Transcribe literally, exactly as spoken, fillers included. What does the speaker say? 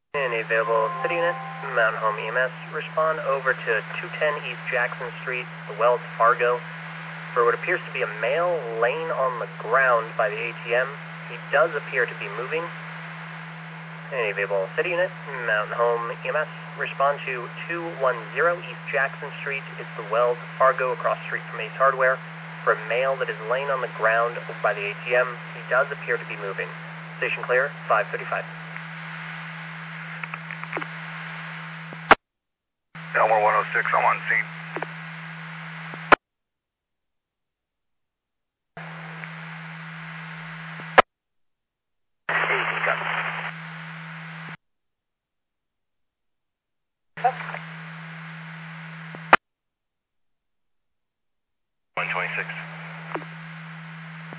Any available city unit, Mountain Home E M S, respond over to two ten East Jackson Street, the Wells Fargo, for what appears to be a male laying on the ground by the A T M. He does appear to be moving. Any available city unit, Mountain Home E M S, respond to two one zero East Jackson Street. It's the Wells Fargo across the street from Ace Hardware for a male that is laying on the ground over by the A T M. He does appear to be moving. Station clear, five thirty-five. Elmore one oh six, I'm on scene.